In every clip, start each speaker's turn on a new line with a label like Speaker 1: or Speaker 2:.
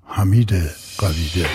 Speaker 1: حمید قویده.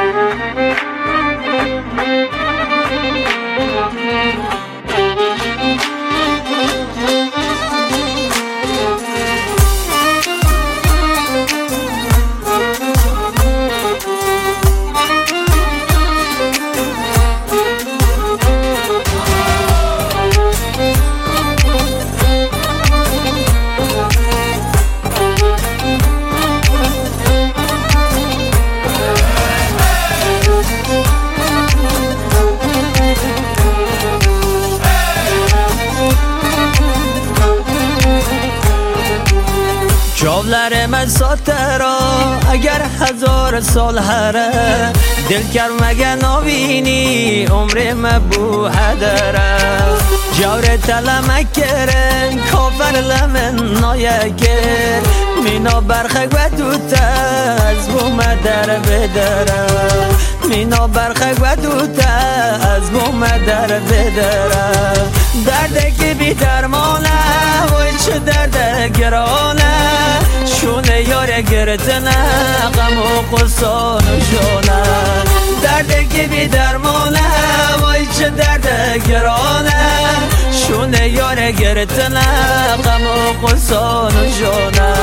Speaker 2: جاولر من ساترا اگر 1000 سال هره دل کرد مگه نبینی عمر مبو هدره جور تلمک کرن کافر لمن نایکر مینا برخک و دوت از بوم در بدره مینا برخک و دوت از بوم در بدره درده که بی درمانه وی چه درده گرانه شونه یاره گرتنه غم و قصان و جانه درده که بی درمانه وای چه درده گرانه شونه یاره گرتنه غم و قصان و جانه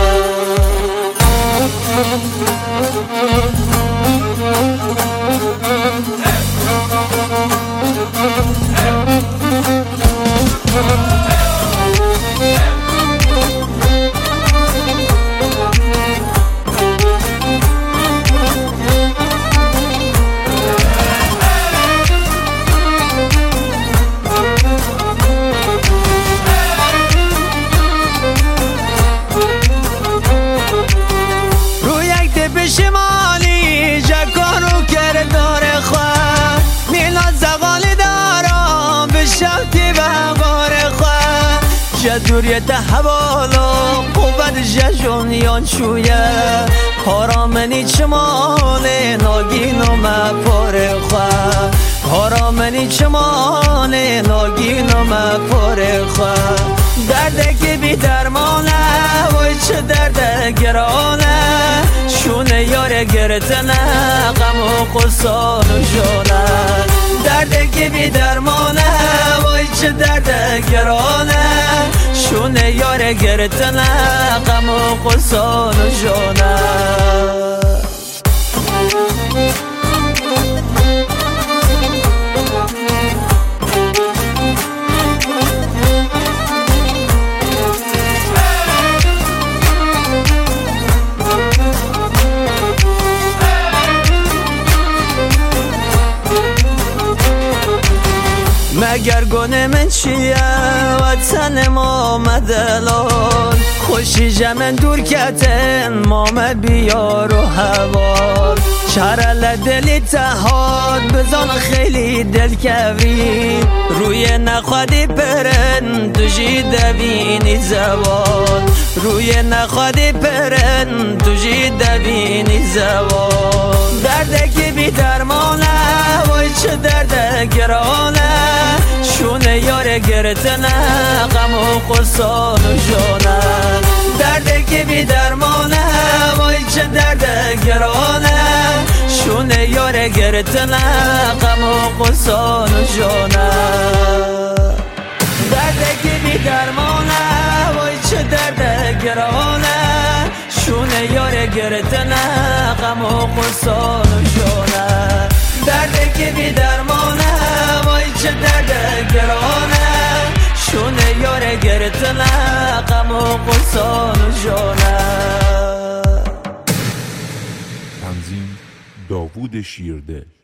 Speaker 2: شمالی جکارو کرد داره خواه میلاد زغالی دارم به شوتی و غار خواه جدوریت حوالا قوت ججونیان شویه هارامنی چمانه ناگین و مپار خواه هارامنی چمانه ناگین و مپار خواه درده که بی درمانه وای چه درده گرانه شونه یاره گرتنه غم و قصان و جانه درده که بی درمانه وای چه درده گرانه شونه یاره گرتنه غم و قصان و جانه مگر گونه من چیه وطن ما مدلال خوشی جمن دور کتن مام بیار و حوال چرل دلی تهاد بزن خیلی دل کوی روی نخوادی پرن توجی دوینی زوال روی نخوادی پرن توجی دوینی زوال درده که بی درمانه وای چه درده گرانه شونه یاره گرتنه غم و قصان و جانه درده که بی درمانه وای چه درده گرانه شونه یاره گرتنه غم و قصان و جانه درده که بی درمانه وای چه درده گرانه شونه یاره گرتنه غم و قصان و جانه درده که بی درمانه وای چه درده گرانه شونه یاره گرتنه غم و قصان و جانه.
Speaker 3: تنظیم داوود شیرده.